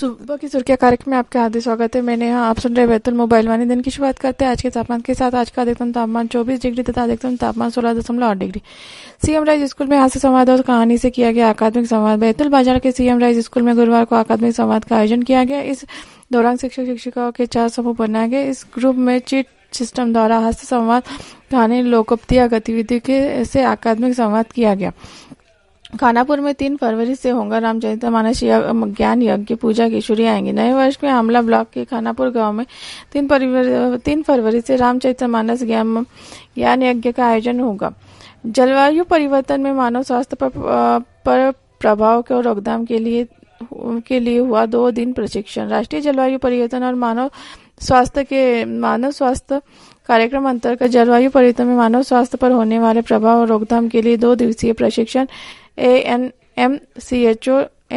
सुबह की सुर्खियां कार्यक्रम में आपका हार्दिक स्वागत है। मैंने यहाँ आप सुन रहे बैतूल मोबाइल वाणी। दिन की शुरुआत करते हैं आज के तापमान के साथ। आज का अधिकतम तापमान 24 डिग्री तथा अधिकतम तापमान 16.8 डिग्री। सीएम राइज स्कूल में हास्य संवाद और कहानी से किया गया अकादमिक संवाद। बैतूल बाजार के सीएम राइज स्कूल में गुरुवार को अकादमिक संवाद का आयोजन किया गया। इस दौरान शिक्षक शिक्षिकाओं के 4 समूह बनाए गए। इस ग्रुप में चीट सिस्टम द्वारा हास्य संवाद, कहानी, लोकोक्ति गतिविधि से अकादमिक संवाद किया गया। खानापुर में 3 फरवरी से होगा रामचरितमानस ज्ञान यज्ञ पूजा की शुरू आएंगी। नए वर्ष में आमला ब्लॉक के खानापुर गांव में 3 फरवरी से रामचरितमानस ज्ञान यज्ञ का आयोजन होगा। जलवायु परिवर्तन में मानव स्वास्थ्य पर प्रभाव को रोकथाम के लिए हुआ 2 दिन प्रशिक्षण। राष्ट्रीय जलवायु परिवर्तन और मानव स्वास्थ्य कार्यक्रम अंतर्गत जलवायु परिवर्तन में मानव स्वास्थ्य पर होने वाले प्रभाव और रोकथाम के लिए 2 दिवसीय प्रशिक्षण ANMCHO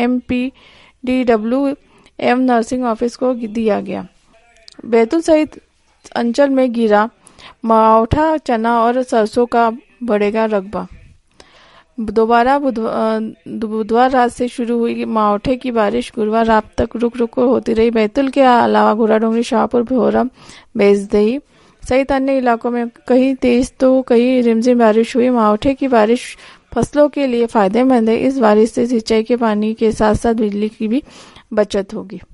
MPDWM नर्सिंग ऑफिस को दिया गया। बैतूल सहित अंचल में गिरा मावठा, चना और सरसों का बढ़ेगा रकबा। दोबारा बुधवार रात से शुरू हुई मावठे की बारिश गुरुवार रात तक रुक रुक होती रही। बैतूल के अलावा घोड़ाडोंगरी, शाहपुर, भोरम, बेजदही सहित अन्य इलाकों में कहीं तेज तो कहीं रिमझिम बारिश हुई। मावठे की बारिश फसलों के लिए फायदेमंद है। इस बारिश से सिंचाई के पानी के साथ साथ बिजली की भी बचत होगी।